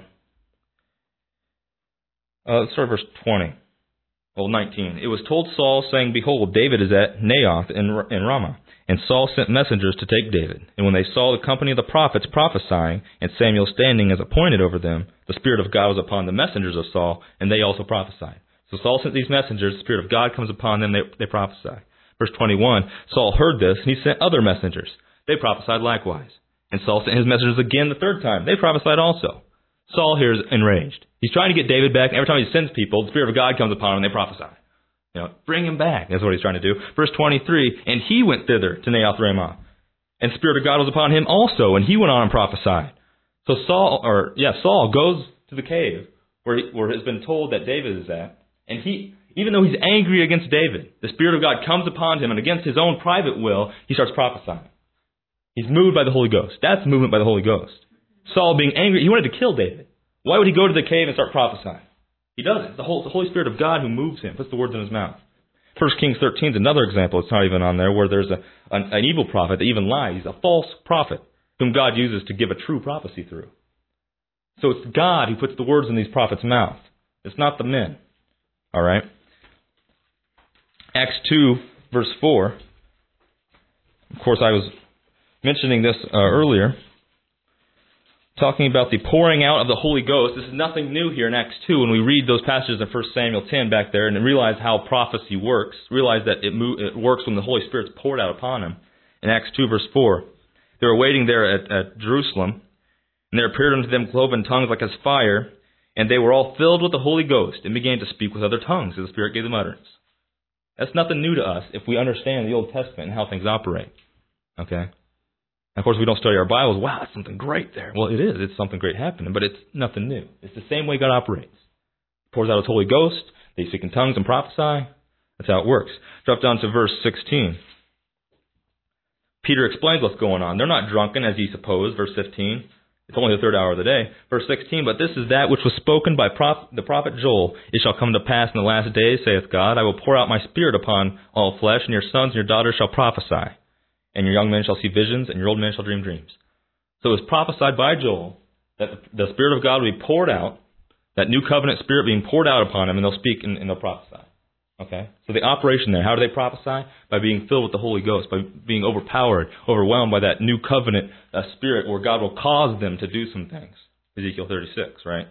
uh, let's start verse twenty. Well, nineteen. It was told Saul, saying, behold, David is at Naioth in, in Ramah. And Saul sent messengers to take David. And when they saw the company of the prophets prophesying, and Samuel standing as appointed over them, the Spirit of God was upon the messengers of Saul, and they also prophesied. So Saul sent these messengers, the Spirit of God comes upon them, they, they prophesy. Verse twenty-one, Saul heard this, and he sent other messengers. They prophesied likewise. And Saul sent his messengers again the third time. They prophesied also. Saul here is enraged. He's trying to get David back, and every time he sends people, the Spirit of God comes upon him, and they prophesy. You know, bring him back. That's what he's trying to do. Verse twenty-three, and he went thither to Naioth Ramah. And the Spirit of God was upon him also, and he went on and prophesied. So Saul, or yeah, Saul goes to the cave where he, where has been told that David is at, and he, even though he's angry against David, the Spirit of God comes upon him, and against his own private will, he starts prophesying. He's moved by the Holy Ghost. That's movement by the Holy Ghost. Saul being angry, he wanted to kill David. Why would he go to the cave and start prophesying? He doesn't. It's the, whole, the Holy Spirit of God who moves him, puts the words in his mouth. First Kings thirteen is another example. It's not even on there, where there's a, an, an evil prophet that even lies. He's a false prophet whom God uses to give a true prophecy through. So it's God who puts the words in these prophets' mouth. It's not the men. All right? Acts two, verse four. Of course, I was mentioning this uh, earlier. Talking about the pouring out of the Holy Ghost. This is nothing new here in Acts two. When we read those passages in First Samuel ten back there and realize how prophecy works, realize that it, mo- it works when the Holy Spirit's poured out upon them. In Acts two, verse four, they were waiting there at, at Jerusalem, and there appeared unto them cloven tongues like as fire, and they were all filled with the Holy Ghost and began to speak with other tongues as the Spirit gave them utterance. That's nothing new to us if we understand the Old Testament and how things operate. Okay? Of course, we don't study our Bibles. Wow, that's something great there. Well, it is. It's something great happening, but it's nothing new. It's the same way God operates. He pours out His Holy Ghost. They speak in tongues and prophesy. That's how it works. Drop down to verse sixteen. Peter explains what's going on. They're not drunken, as ye suppose. Verse fifteen. It's only the third hour of the day. Verse sixteen. But this is that which was spoken by prof- the prophet Joel. It shall come to pass in the last days, saith God, I will pour out my Spirit upon all flesh, and your sons and your daughters shall prophesy. And your young men shall see visions, and your old men shall dream dreams. So it was prophesied by Joel that the Spirit of God will be poured out, that new covenant Spirit being poured out upon them, and they'll speak and, and they'll prophesy. Okay? So the operation there, how do they prophesy? By being filled with the Holy Ghost, by being overpowered, overwhelmed by that new covenant uh, Spirit where God will cause them to do some things. Ezekiel thirty-six, right?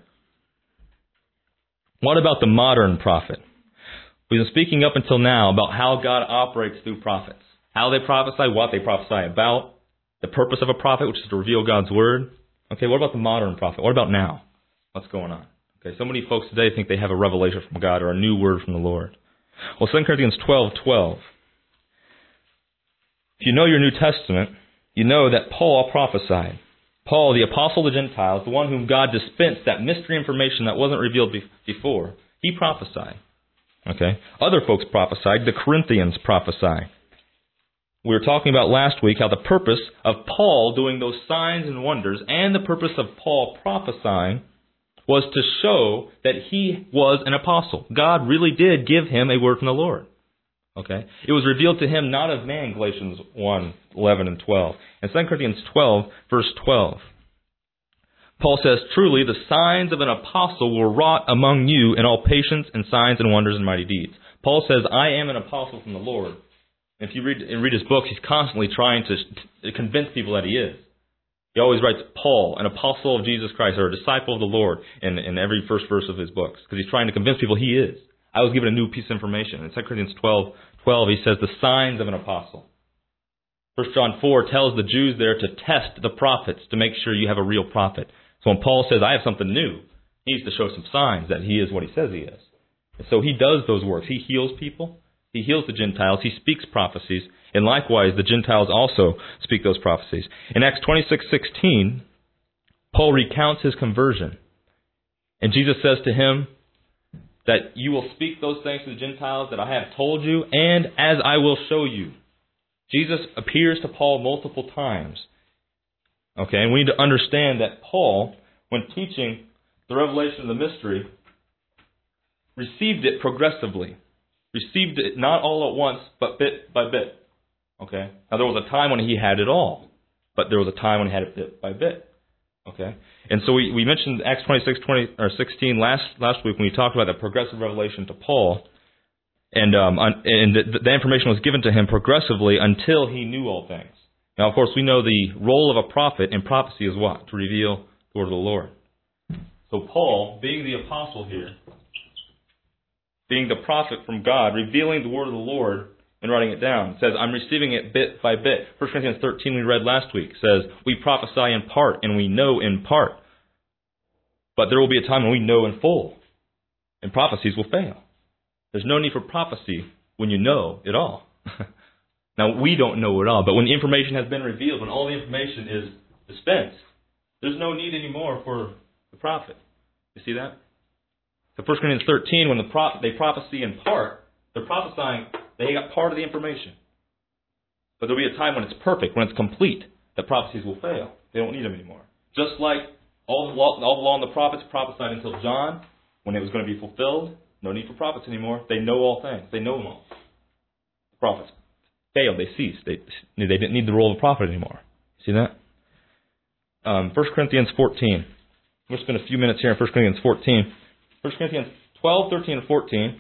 What about the modern prophet? We've been speaking up until now about how God operates through prophets. How they prophesy, what they prophesy about, the purpose of a prophet, which is to reveal God's Word. Okay, what about the modern prophet? What about now? What's going on? Okay, so many folks today think they have a revelation from God or a new word from the Lord. Well, Second Corinthians twelve twelve. If you know your New Testament, you know that Paul prophesied. Paul, the apostle of the Gentiles, the one whom God dispensed that mystery information that wasn't revealed before, he prophesied. Okay, other folks prophesied. The Corinthians prophesied. We were talking about last week how the purpose of Paul doing those signs and wonders and the purpose of Paul prophesying was to show that he was an apostle. God really did give him a word from the Lord. Okay? It was revealed to him not of man, Galatians one, eleven and twelve. And Second Corinthians twelve, verse twelve. Paul says, "Truly, the signs of an apostle were wrought among you in all patience and signs and wonders and mighty deeds." Paul says, "I am an apostle from the Lord." And if you read, and read his books, he's constantly trying to, to convince people that he is. He always writes, Paul, an apostle of Jesus Christ, or a disciple of the Lord, in, in every first verse of his books. Because he's trying to convince people he is. I was given a new piece of information. In Second Corinthians twelve, twelve, he says, the signs of an apostle. First John four tells the Jews there to test the prophets to make sure you have a real prophet. So when Paul says, I have something new, he needs to show some signs that he is what he says he is. And so he does those works. He heals people. He heals the Gentiles. He speaks prophecies. And likewise, the Gentiles also speak those prophecies. In Acts twenty-six sixteen, Paul recounts his conversion. And Jesus says to him that you will speak those things to the Gentiles that I have told you, and as I will show you. Jesus appears to Paul multiple times. Okay, and we need to understand that Paul, when teaching the revelation of the mystery, received it progressively. Received it not all at once, but bit by bit. Okay? Now there was a time when he had it all, but there was a time when he had it bit by bit. Okay? And so we, we mentioned Acts twenty-six, twenty, or sixteen last last week when we talked about the progressive revelation to Paul. And um, and the, the information was given to him progressively until he knew all things. Now, of course, we know the role of a prophet in prophecy is what? To reveal the word of the Lord. So Paul, being the apostle here, being the prophet from God, revealing the word of the Lord and writing it down, says, I'm receiving it bit by bit. First Corinthians thirteen we read last week says, we prophesy in part and we know in part. But there will be a time when we know in full, and prophecies will fail. There's no need for prophecy when you know it all. Now, we don't know it all, but when the information has been revealed, when all the information is dispensed, there's no need anymore for the prophet. You see that? So First Corinthians thirteen, when the pro- they prophesy in part, they're prophesying, they got part of the information. But there'll be a time when it's perfect, when it's complete, that prophecies will fail. They don't need them anymore. Just like all the law, all the law and the prophets prophesied until John, when it was going to be fulfilled, no need for prophets anymore. They know all things. They know them all. The prophets failed. They ceased. They, they didn't need the role of a prophet anymore. See that? Um, First Corinthians fourteen. We'll spend a few minutes here in First Corinthians fourteen. First Corinthians twelve, thirteen, and fourteen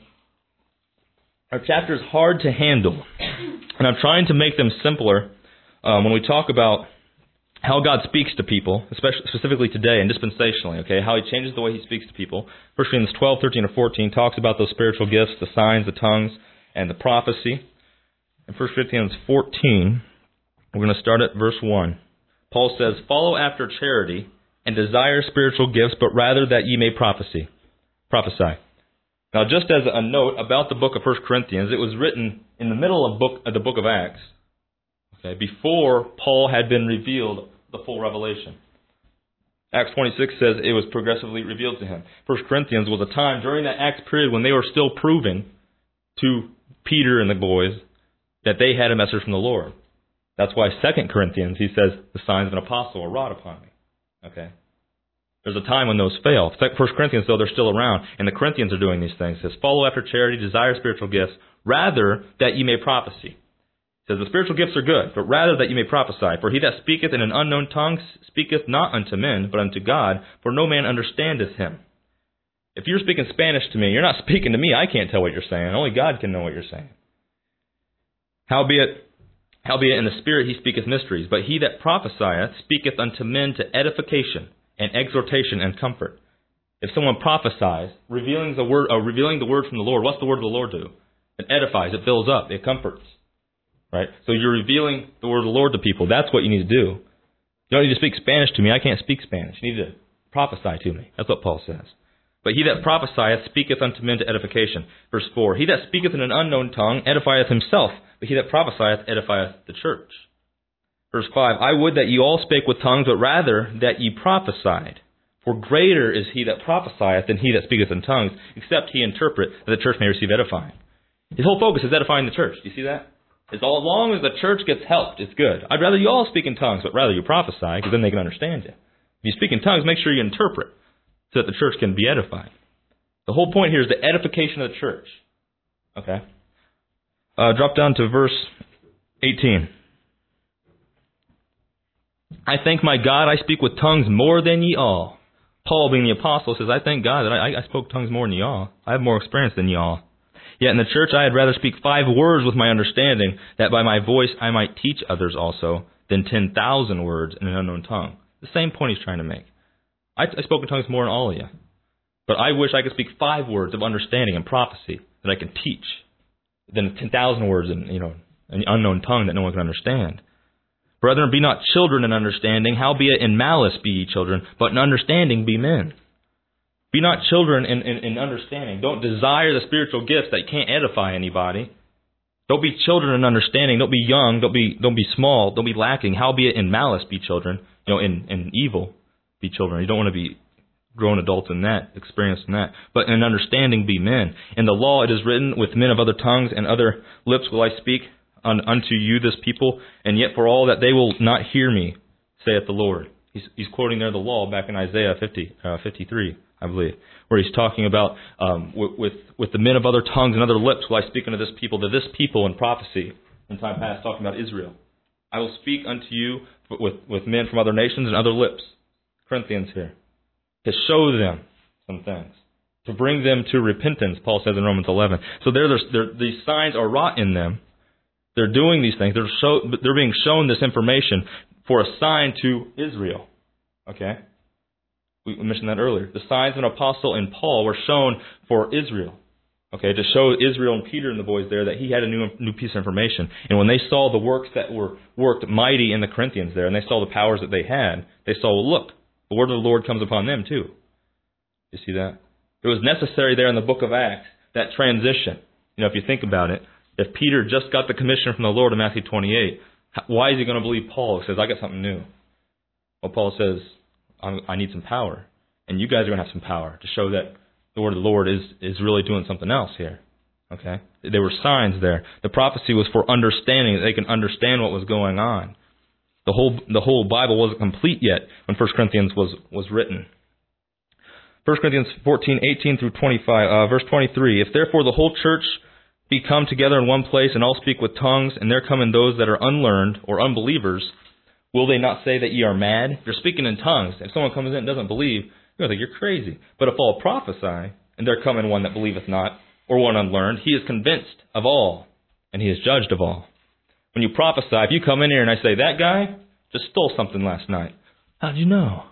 are chapters hard to handle. And I'm trying to make them simpler um, when we talk about how God speaks to people, especially specifically today and dispensationally, okay? How He changes the way He speaks to people. First Corinthians twelve, thirteen, and fourteen talks about those spiritual gifts, the signs, the tongues, and the prophecy. In First Corinthians fourteen, we're going to start at verse one. Paul says, follow after charity and desire spiritual gifts, but rather that ye may prophesy. Prophesy. Now, just as a note about the book of First Corinthians, it was written in the middle of, book, of the book of Acts, okay, before Paul had been revealed the full revelation. Acts twenty-six says it was progressively revealed to him. First Corinthians was a time during that Acts period when they were still proving to Peter and the boys that they had a message from the Lord. That's why Second Corinthians, he says, the signs of an apostle are wrought upon me. Okay? There's a time when those fail. First Corinthians, though, they're still around, and the Corinthians are doing these things. It says, follow after charity, desire spiritual gifts, rather that ye may prophesy. It says, the spiritual gifts are good, but rather that ye may prophesy. For he that speaketh in an unknown tongue speaketh not unto men, but unto God, for no man understandeth him. If you're speaking Spanish to me, you're not speaking to me. I can't tell what you're saying. Only God can know what you're saying. Howbeit, howbeit in the Spirit he speaketh mysteries, but he that prophesieth speaketh unto men to edification and exhortation and comfort. If someone prophesies, revealing the word, uh, revealing the word from the Lord, what's the word of the Lord do? It edifies, it builds up, it comforts. Right? So you're revealing the word of the Lord to people. That's what you need to do. You don't need to speak Spanish to me. I can't speak Spanish. You need to prophesy to me. That's what Paul says. But he that prophesieth speaketh unto men to edification. Verse four, he that speaketh in an unknown tongue edifieth himself, but he that prophesieth edifieth the church. Verse five, I would that ye all spake with tongues, but rather that ye prophesied. For greater is he that prophesieth than he that speaketh in tongues, except he interpret, that the church may receive edifying. His whole focus is edifying the church. Do you see that? As long as the church gets helped, it's good. I'd rather you all speak in tongues, but rather you prophesy, because then they can understand you. If you speak in tongues, make sure you interpret. so that the church can be edified. The whole point here is the edification of the church. Okay? Uh, drop down to verse eighteen. I thank my God I speak with tongues more than ye all. Paul, being the apostle, says, I thank God that I, I spoke tongues more than ye all. I have more experience than ye all. Yet in the church I had rather speak five words with my understanding, that by my voice I might teach others also, than ten thousand words in an unknown tongue. The same point he's trying to make. I, I spoke in tongues more than all of you. But I wish I could speak five words of understanding and prophecy that I can teach, than ten thousand words in, you know, an unknown tongue that no one can understand. Brethren, be not children in understanding, howbeit in malice be ye children, but in understanding be men. Be not children in, in, in understanding. Don't desire the spiritual gifts that can't edify anybody. Don't be children in understanding. Don't be young. Don't be don't be small. Don't be lacking. Howbeit in malice be children. You know, in, in evil be children. You don't want to be grown adults in that, experienced in that. But in understanding be men. In the law it is written, with men of other tongues and other lips will I speak un, unto you this people, and yet for all that they will not hear me, saith the Lord. He's, he's quoting there the law back in Isaiah fifty, uh, fifty-three, I believe, where he's talking about um, with, with with the men of other tongues and other lips will I speak unto this people, to this people in prophecy in time past, talking about Israel. I will speak unto you with, with men from other nations and other lips. Corinthians here. To show them some things. To bring them to repentance, Paul says in Romans eleven. So there, these signs are wrought in them. They're doing these things. They're, show, they're being shown this information for a sign to Israel. Okay? We mentioned that earlier. The signs of an apostle and Paul were shown for Israel. Okay, to show Israel and Peter and the boys there that he had a new new piece of information. And when they saw the works that were worked mighty in the Corinthians there, and they saw the powers that they had, they saw, well, look, the word of the Lord comes upon them too. You see that? It was necessary there in the book of Acts, that transition. You know, if you think about it, if Peter just got the commission from the Lord in Matthew twenty-eight, why is he going to believe Paul? He says, I got something new. Well, Paul says, I'm, I need some power. And you guys are going to have some power to show that the word of the Lord is, is really doing something else here. Okay? There were signs there. The prophecy was for understanding, that they can understand what was going on. The whole the whole Bible wasn't complete yet when First Corinthians was, was written. First Corinthians fourteen, eighteen through twenty-five, uh, verse twenty-three. If therefore the whole church be come together in one place and all speak with tongues, and there come in those that are unlearned or unbelievers, will they not say that ye are mad? You're speaking in tongues. If someone comes in and doesn't believe, you're going to think you're crazy. But if all prophesy, and there come in one that believeth not, or one unlearned, he is convinced of all, and he is judged of all. When you prophesy, if you come in here and I say, that guy just stole something last night. How did you know?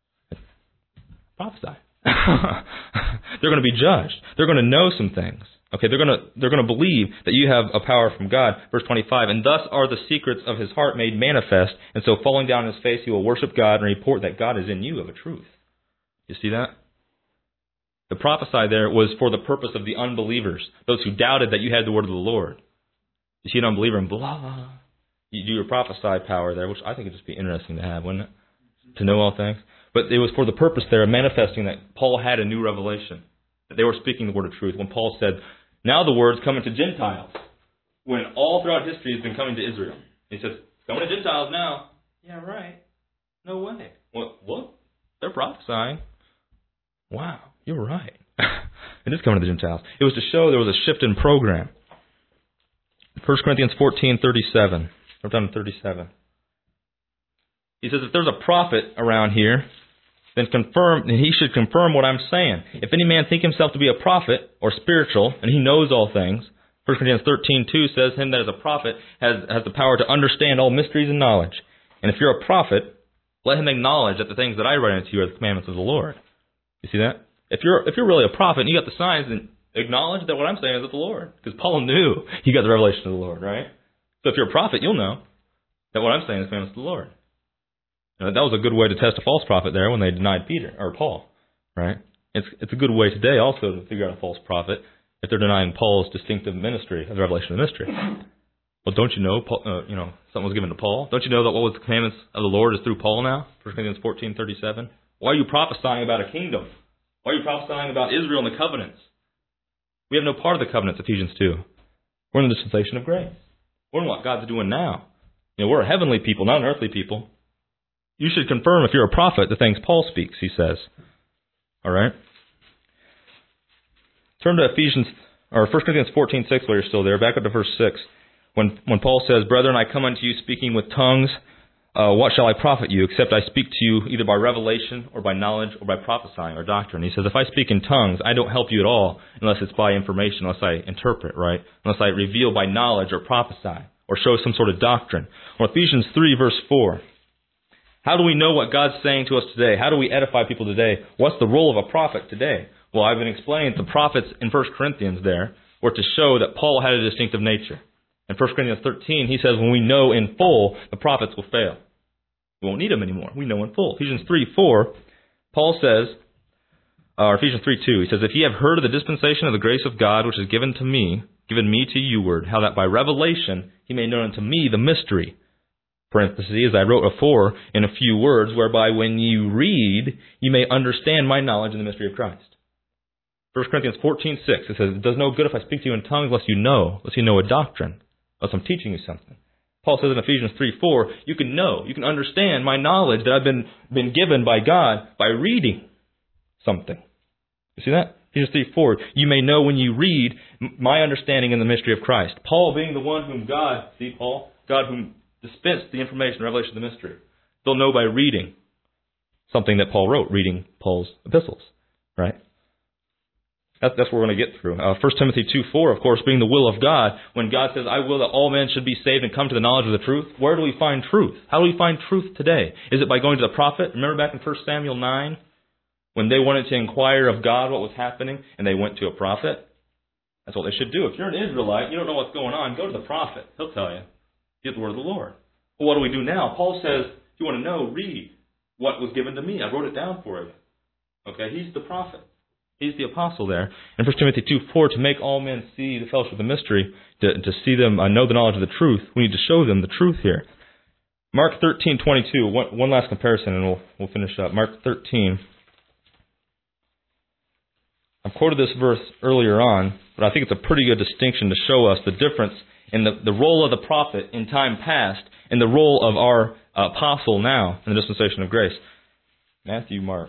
Prophesy. They're going to be judged. They're going to know some things. Okay, they're going to they're going to believe that you have a power from God. Verse twenty-five, and thus are the secrets of his heart made manifest, and so falling down on his face he will worship God and report that God is in you of a truth. You see that? The prophesy there was for the purpose of the unbelievers, those who doubted that you had the word of the Lord. You see an unbeliever and blah, you do your prophesy power there, which I think would just be interesting to have, wouldn't it? To know all things. But it was for the purpose there of manifesting that Paul had a new revelation, that they were speaking the word of truth. When Paul said, now the word's coming to Gentiles, when all throughout history has been coming to Israel. He says, coming to Gentiles now. Yeah, right. No way. What? What? They're prophesying. Wow, you're right. It is coming to the Gentiles. It was to show there was a shift in program. First Corinthians fourteen, thirty-seven. We're down to thirty-seven. He says, if there's a prophet around here, then confirm, and he should confirm what I'm saying. If any man think himself to be a prophet or spiritual, and he knows all things, First Corinthians thirteen, two says, him that is a prophet has, has the power to understand all mysteries and knowledge. And if you're a prophet, let him acknowledge that the things that I write unto you are the commandments of the Lord. You see that? If you're if you're really a prophet and you got the signs, then acknowledge that what I'm saying is of the Lord. Because Paul knew he got the revelation of the Lord, right? So if you're a prophet, you'll know that what I'm saying is the commandments of the Lord. That was a good way to test a false prophet there when they denied Peter or Paul, right? It's it's a good way today also to figure out a false prophet if they're denying Paul's distinctive ministry of the revelation of the mystery. Well, don't you know, Paul, uh, you know, something was given to Paul? Don't you know that what was the commandments of the Lord is through Paul now? First Corinthians fourteen, thirty-seven. Why are you prophesying about a kingdom? Why are you prophesying about Israel and the covenants? We have no part of the covenants, Ephesians two. We're in the dispensation of grace. We're in what God's doing now. You know, we're a heavenly people, not an earthly people. You should confirm if you're a prophet the things Paul speaks, he says. All right? Turn to Ephesians, or First Corinthians fourteen six while you're still there. Back up to verse six. When, when Paul says, Brethren, I come unto you speaking with tongues, uh, what shall I profit you, except I speak to you either by revelation or by knowledge or by prophesying or doctrine? He says, if I speak in tongues, I don't help you at all unless it's by information, unless I interpret, right? Unless I reveal by knowledge or prophesy or show some sort of doctrine. Or Ephesians three verse four. How do we know what God's saying to us today? How do we edify people today? What's the role of a prophet today? Well, I've been explaining the prophets in First Corinthians there were to show that Paul had a distinctive nature. In First Corinthians thirteen, he says, when we know in full, the prophets will fail. We won't need them anymore. We know in full. Ephesians three four, Paul says, or Ephesians three two, he says, if ye have heard of the dispensation of the grace of God, which is given to me, given me to you word, how that by revelation he made known unto me the mystery. Parentheses, I wrote afore in a few words, whereby when you read, you may understand my knowledge in the mystery of Christ. First Corinthians fourteen six, it says, it does no good if I speak to you in tongues unless you know, unless you know a doctrine, unless I'm teaching you something. Paul says in Ephesians three four, you can know, you can understand my knowledge that I've been, been given by God by reading something. You see that? Ephesians three four, you may know when you read my understanding in the mystery of Christ. Paul being the one whom God, see Paul, God whom dispensed the information, revelation of the mystery. They'll know by reading something that Paul wrote, reading Paul's epistles, right? That's, that's what we're going to get through. Uh, First Timothy two four, of course, being the will of God. When God says, I will that all men should be saved and come to the knowledge of the truth, where do we find truth? How do we find truth today? Is it by going to the prophet? Remember back in First Samuel nine, when they wanted to inquire of God what was happening, and they went to a prophet? That's what they should do. If you're an Israelite, you don't know what's going on, go to the prophet. He'll tell you. Get the word of the Lord. Well, what do we do now? Paul says, if you want to know, read what was given to me. I wrote it down for you. Okay, he's the prophet. He's the apostle there. In First Timothy two four, to make all men see the fellowship of the mystery, to, to see them uh, know the knowledge of the truth, we need to show them the truth here. Mark thirteen twenty-two, one, one last comparison and we'll, we'll finish up. Mark thirteen. I've quoted this verse earlier on, but I think it's a pretty good distinction to show us the difference in the, the role of the prophet in time past and the role of our uh, apostle now in the dispensation of grace. Matthew, Mark.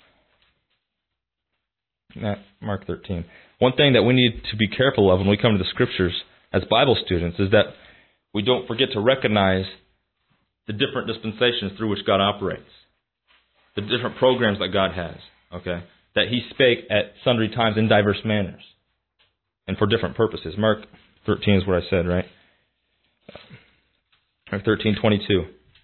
Mark thirteen. One thing that we need to be careful of when we come to the Scriptures as Bible students is that we don't forget to recognize the different dispensations through which God operates, the different programs that God has, okay, that He spake at sundry times in diverse manners and for different purposes. Mark thirteen is what I said, right? Mark thirteen twenty-two.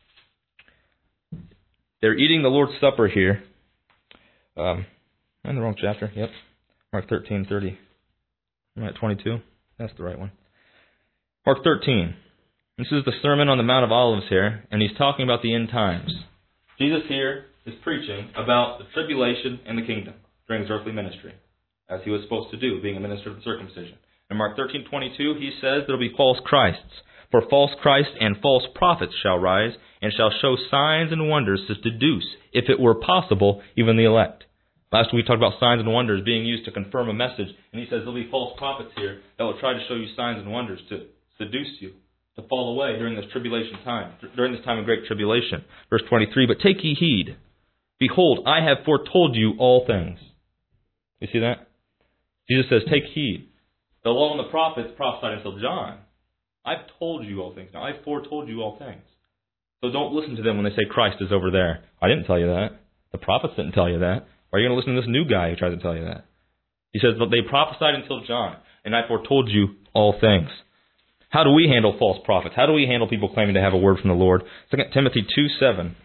They're eating the Lord's Supper here. Um... I'm in the wrong chapter. Yep. Mark thirteen thirty. I'm at twenty-two. That's the right one. Mark thirteen. This is the Sermon on the Mount of Olives here, and he's talking about the end times. Jesus here is preaching about the tribulation and the kingdom during his earthly ministry, as he was supposed to do, being a minister of the circumcision. In Mark thirteen twenty-two, he says there will be false Christs. For false Christs and false prophets shall rise, and shall show signs and wonders to seduce, if it were possible, even the elect. Last week we talked about signs and wonders being used to confirm a message. And he says there'll be false prophets here that will try to show you signs and wonders to seduce you, to fall away during this tribulation time, during this time of great tribulation. Verse twenty-three, but take ye heed. Behold, I have foretold you all things. You see that? Jesus says, take heed. The law and the prophets prophesied until John. I've told you all things. Now, I've foretold you all things. So don't listen to them when they say Christ is over there. I didn't tell you that. The prophets didn't tell you that. Or are you going to listen to this new guy who tries to tell you that? He says, they prophesied until John, and I foretold you all things. How do we handle false prophets? How do we handle people claiming to have a word from the Lord? Second Timothy two seven.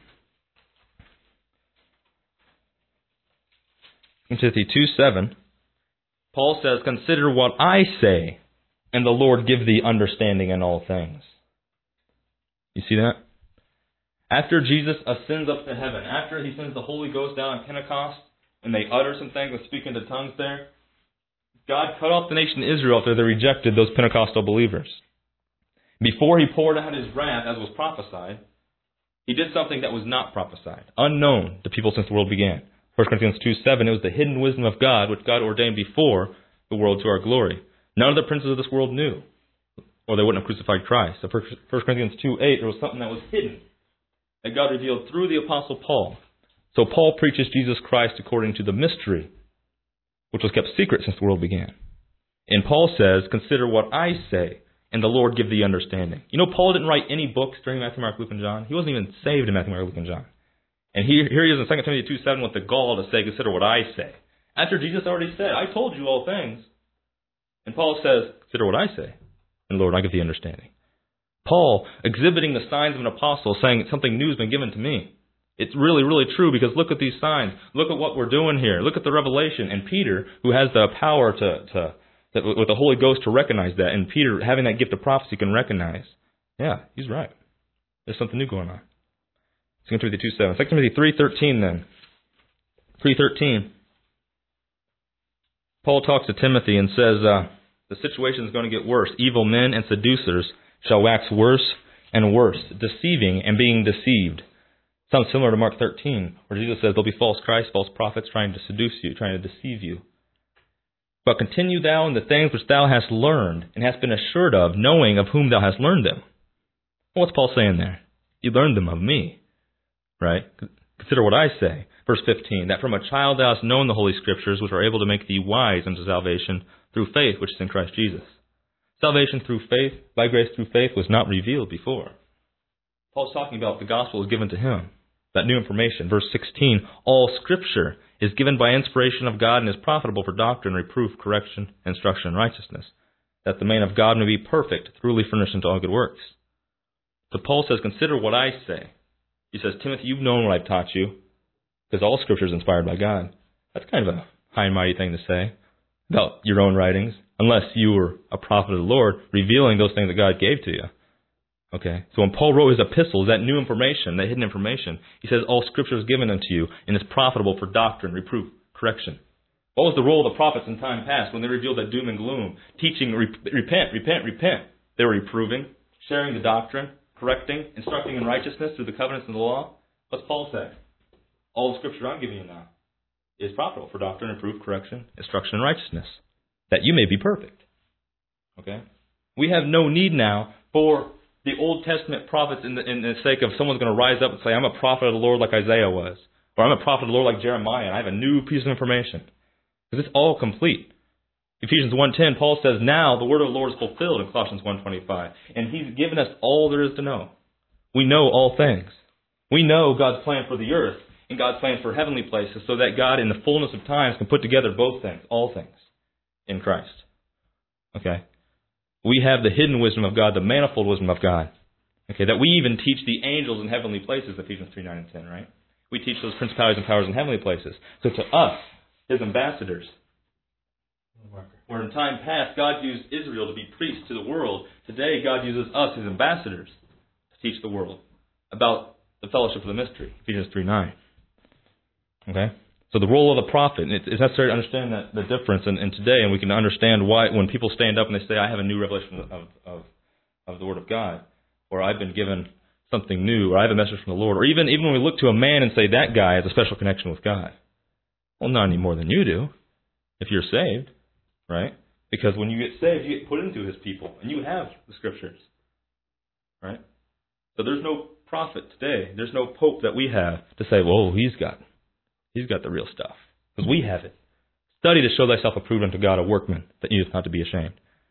Second Timothy two seven. Paul says, consider what I say, and the Lord give thee understanding in all things. You see that? After Jesus ascends up to heaven, after he sends the Holy Ghost down on Pentecost, and they utter some things and speak into tongues there, God cut off the nation of Israel after they rejected those Pentecostal believers. Before he poured out his wrath, as was prophesied, he did something that was not prophesied, unknown to people since the world began. First Corinthians two seven, it was the hidden wisdom of God, which God ordained before the world to our glory. None of the princes of this world knew, or they wouldn't have crucified Christ. So First Corinthians two eight, there was something that was hidden, that God revealed through the Apostle Paul. So Paul preaches Jesus Christ according to the mystery, which was kept secret since the world began. And Paul says, consider what I say, and the Lord give thee understanding. You know, Paul didn't write any books during Matthew, Mark, Luke, and John. He wasn't even saved in Matthew, Mark, Luke, and John. And here, here he is in Second Timothy two seven with the gall to say, consider what I say. After Jesus already said, I told you all things. And Paul says, consider what I say, and Lord, I give thee understanding. Paul exhibiting the signs of an apostle, saying something new has been given to me. It's really, really true, because look at these signs. Look at what we're doing here. Look at the revelation. And Peter, who has the power to, to, to with the Holy Ghost to recognize that, and Peter having that gift of prophecy can recognize, yeah, he's right. There's something new going on. Second Timothy two seven. Second Timothy three thirteen then. three thirteen. Paul talks to Timothy and says, uh, the situation is going to get worse. Evil men and seducers shall wax worse and worse, deceiving and being deceived. Sounds similar to Mark thirteen, where Jesus says there'll be false Christs, false prophets trying to seduce you, trying to deceive you. But continue thou in the things which thou hast learned, and hast been assured of, knowing of whom thou hast learned them. Well, what's Paul saying there? You learned them of me, right? Consider what I say. Verse fifteen, that from a child thou hast known the Holy Scriptures, which are able to make thee wise unto salvation through faith, which is in Christ Jesus. Salvation through faith, by grace through faith, was not revealed before. Paul's talking about the gospel was given to him. That new information. Verse sixteen, all Scripture is given by inspiration of God and is profitable for doctrine, reproof, correction, instruction, and righteousness, that the man of God may be perfect, truly furnished unto all good works. So Paul says, consider what I say. He says, Timothy, you've known what I've taught you, because all Scripture is inspired by God. That's kind of a high and mighty thing to say about your own writings, unless you were a prophet of the Lord, revealing those things that God gave to you. Okay, so when Paul wrote his epistles, that new information, that hidden information, he says, all Scripture is given unto you, and is profitable for doctrine, reproof, correction. What was the role of the prophets in time past when they revealed that doom and gloom? Teaching, re- repent, repent, repent. They were reproving, sharing the doctrine, correcting, instructing in righteousness through the covenants and the law. What's Paul say? All the Scripture I'm giving you now is profitable for doctrine, reproof, correction, instruction in righteousness, that you may be perfect. Okay? We have no need now for the Old Testament prophets in the, in the sake of someone's going to rise up and say, I'm a prophet of the Lord like Isaiah was. Or I'm a prophet of the Lord like Jeremiah, and I have a new piece of information. Because it's all complete. Ephesians one ten, Paul says, now the word of the Lord is fulfilled in Colossians one twenty-five. And he's given us all there is to know. We know all things. We know God's plan for the earth and God's plan for heavenly places, so that God in the fullness of times can put together both things, all things, in Christ. Okay? We have the hidden wisdom of God, the manifold wisdom of God. Okay, that we even teach the angels in heavenly places, Ephesians three nine and ten, right? We teach those principalities and powers in heavenly places. So to us, His ambassadors, where in time past God used Israel to be priests to the world, today God uses us, His ambassadors, to teach the world about the fellowship of the mystery, Ephesians three nine. Okay? So the role of the prophet, it's necessary to understand that the difference in, in today, and we can understand why when people stand up and they say, I have a new revelation of, of, of the Word of God, or I've been given something new, or I have a message from the Lord, or even, even when we look to a man and say that guy has a special connection with God. Well, not any more than you do, if you're saved, right? Because when you get saved, you get put into His people, and you have the Scriptures, right? So there's no prophet today, there's no pope that we have to say, well, he's got He's got the real stuff. Because we have it. Study to show thyself approved unto God, a workman that needeth not to be ashamed.